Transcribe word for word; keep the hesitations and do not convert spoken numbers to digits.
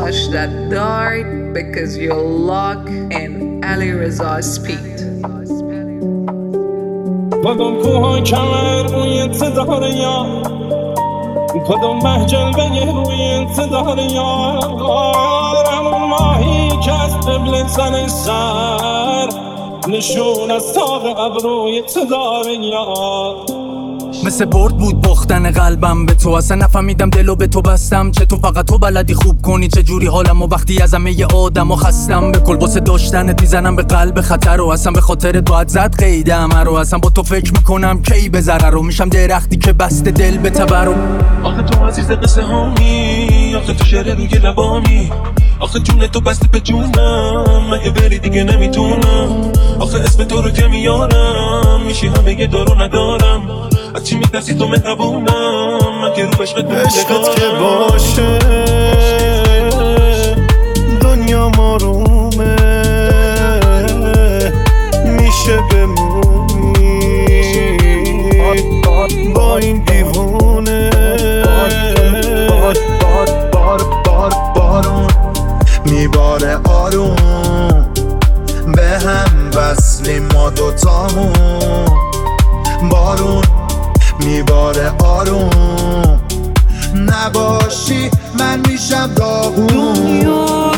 much that died because your luck in Ali Reza's speed. کدوم کوه کمر روی انتظار یار، کدوم محجل به روی انتظار یار، همون ماهی که از قبل زن سر نشون از تاق ابروی انتظار یار. مثل برد بود باختن قلبم به تو، اصلا نفهمیدم دلو به تو بستم. چه تو فقط تو بلدی خوب کنی، چه جوری حالم و وقتی از همه آدم و خستم. به کل باسه داشتنت میزنم به قلب خطر و اصلا به خاطر باید زد قیده همه رو. اصلا با تو فکر میکنم کی به ضرر رو میشم درختی که بسته دل به تبر. آخه تو عزیز قصه هامی، آخه تو شعر روی لبامی، آخه جون تو بسته به جونم، مگه بری دیگه نمیتونم. آخه اسم تو رو که میارم میشی همه دارو ندارم. از چی میترسی تو مهربونم، من که رو عشقت عشقت که باشه دنیا مارومه، میشه بمونی با این دیوونه. بار بار بار بارون میباره آروم، به هم وصلیم ما دوتامون. بارون میباره آروم، نباشی من میشم داغون. دنیا